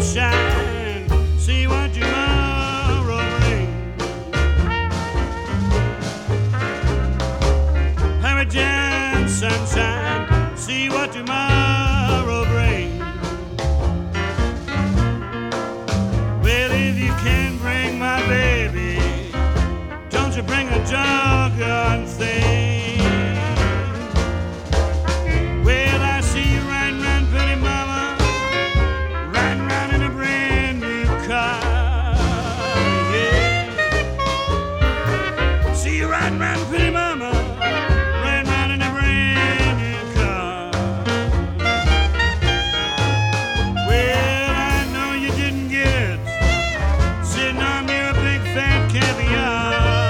shine. See what tomorrow brings. Hurricane sunshine. See what tomorrow brings. Well, if you can't bring my baby, don't you bring a doggone thing. Well, I see you riding round, pretty mama, riding round in a brand new car. Yeah. See you riding round, pretty mama, riding round in a brand new car. Well, I know you didn't get it, sitting on me a big fat caviar.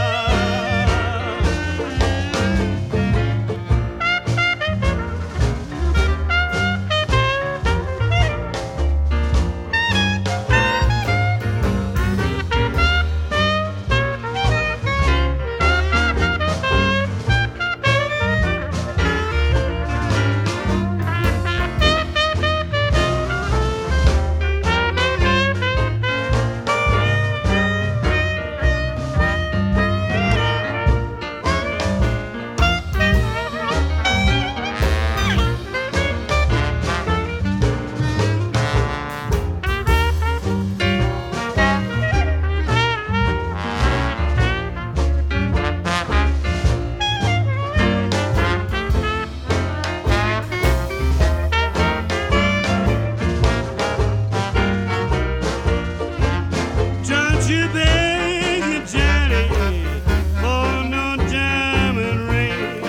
Don't you beg your daddy for no diamond ring.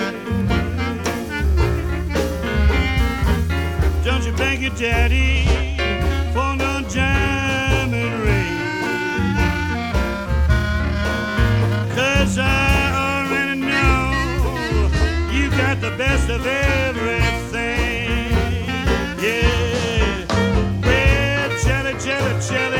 Don't you beg your daddy for no diamond ring. 'Cause I already know you got the best of everything. Yeah. Well, jelly, jelly, jelly.